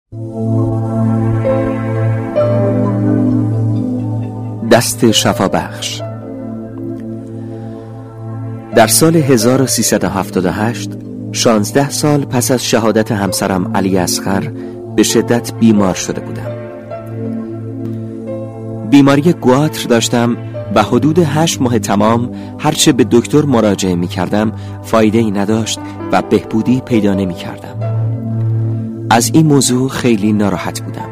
دست شفابخش. در سال 1378 16 سال پس از شهادت همسرم علی اصغر به شدت بیمار شده بودم. بیماری گواتر داشتم و حدود 8 ماه تمام هرچه به دکتر مراجعه می کردم فایده‌ای نداشت و بهبودی پیدا نمی کردم. از این موضوع خیلی ناراحت بودم.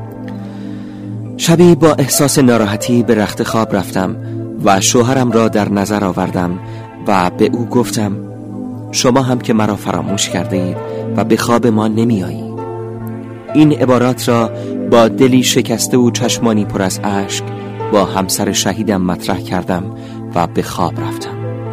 شبی با احساس ناراحتی به رخت خواب رفتم و شوهرم را در نظر آوردم و به او گفتم شما هم که مرا فراموش کرده اید و به خواب ما نمی آیید. این عبارات را با دلی شکسته و چشمانی پر از اشک با همسر شهیدم مطرح کردم و به خواب رفتم.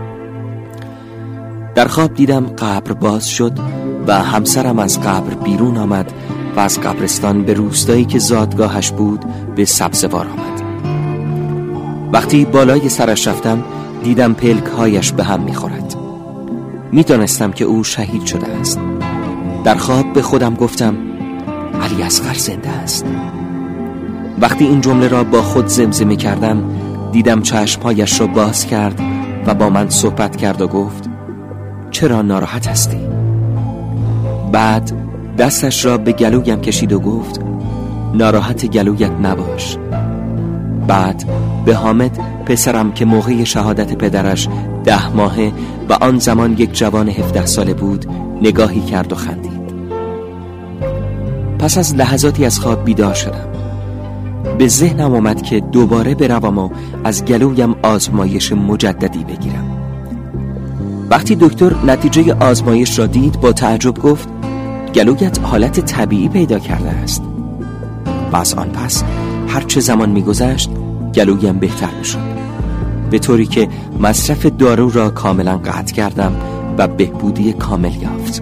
در خواب دیدم قبر باز شد و همسرم از قبر بیرون آمد و از قبرستان به روستایی که زادگاهش بود به سبزوار آمد. وقتی بالای سرش رفتم دیدم پلک‌هایش به هم می‌خورد. می‌دانستم که او شهید شده است. در خواب به خودم گفتم علی اصغر زنده است. وقتی این جمله را با خود زمزمه کردم دیدم چشم‌هایش را باز کرد و با من صحبت کرد و گفت چرا ناراحت هستی؟ بعد دستش را به گلویم کشید و گفت ناراحت گلویت نباش. بعد به حامد پسرم که موقع شهادت پدرش 10 ماهه و آن زمان یک جوان 17 ساله بود نگاهی کرد و خندید. پس از لحظاتی از خواب بیدار شدم. به ذهنم آمد که دوباره بروم و از گلویم آزمایش مجددی بگیرم. وقتی دکتر نتیجه آزمایش را دید با تعجب گفت گلویت حالت طبیعی پیدا کرده است. و از آن پس هرچه زمان می‌گذشت گلویم بهتر می‌شد، به طوری که مصرف دارو را کاملا قطع کردم و بهبودی کامل یافت.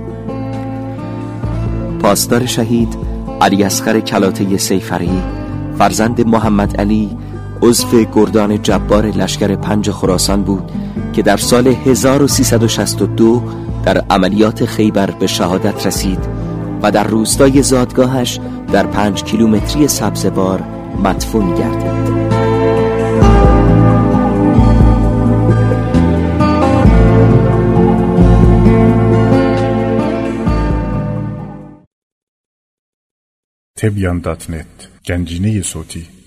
پاسدار شهید علی اصغر کلاته سیفری فرزند محمد علی عضو گردان جبار لشکر 5 خراسان بود که در سال 1362 در عملیات خیبر به شهادت رسید و در روستای زادگاهش در 5 کیلومتری سبزوار مدفون گردید. Tebyan.net گنجینه صوتی